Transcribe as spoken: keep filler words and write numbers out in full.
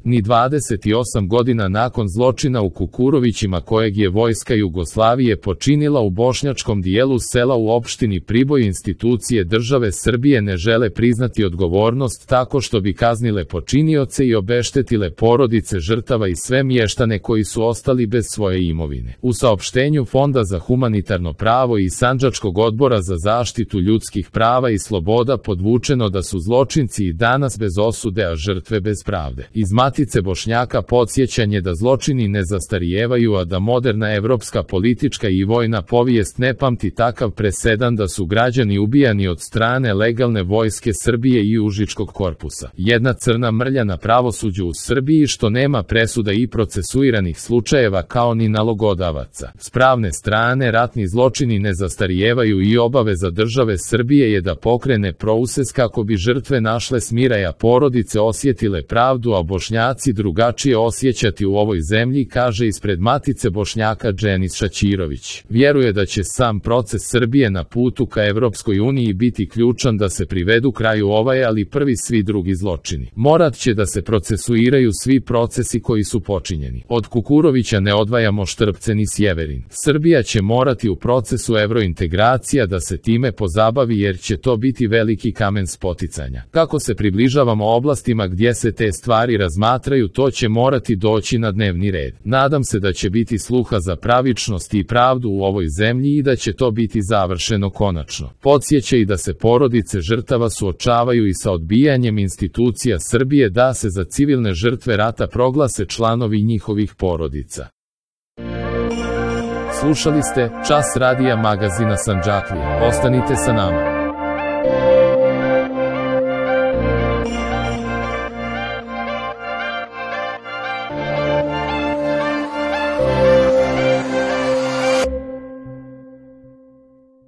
Ni dvadeset osam godina nakon zločina u Kukurovićima kojeg je vojska Jugoslavije počinila u bošnjačkom dijelu sela u opštini Priboj, institucije države Srbije ne žele priznati odgovornost tako što bi kaznile počinioce i obeštetile porodice žrtava i sve mještane koji su ostali bez svoje imovine. U saopštenju Fonda za humanitarno pravo i Sandžačkog odbora za zaštitu ljudskih prava i sloboda podvučeno da su zločinci i danas bez osude, a žrtve bez pravde. Iz Matice Bošnjaka podsjećanje da zločini ne zastarijevaju, a da moderna evropska politička i vojna povijest ne pamti takav presedan da su građani ubijani od strane legalne vojske Srbije i Užičkog korpusa. Jedna crna mrlja na pravosuđu u Srbiji što nema presuda i procesuiranih slučajeva kao ni nalogodavaca. S pravne strane ratni zločini ne zastarijevaju i obaveza države Srbije je da pokrene proces kako bi žrtve našle smiraja, porodice osjetile pravdu, a Bošnjaci drugačije osjećati u ovoj zemlji, kaže ispred Matice Bošnjaka Dženis Šaćirović. Vjeruje da će sam proces Srbije na putu ka Evropskoj uniji biti ključan da se privedu kraju ovaj, ali prvi svi drugi zločini. Morat će da se procesuiraju svi procesi koji su počinjeni. Od Kukurovića ne odvajamo Štrbce ni Sjeverin. Srbija će morati u procesu evrointegracija da se time pozabavi jer će to biti veliki kamen spoticanja. Kako se približavamo oblastima gdje se te stvari razmatraju, to će morati doći na dnevni red. Nadam se da će biti sluha za pravičnost i pravdu u ovoj zemlji i da će to biti završeno konačno. Podsjeća i da se porodice žrtava suočavaju i sa odbijanjem institucija Srbije da se za civilne žrtve rata proglase članovi njihovih porodica. Slušali ste Čas radija magazina Sandžaklija. Ostanite sa nama.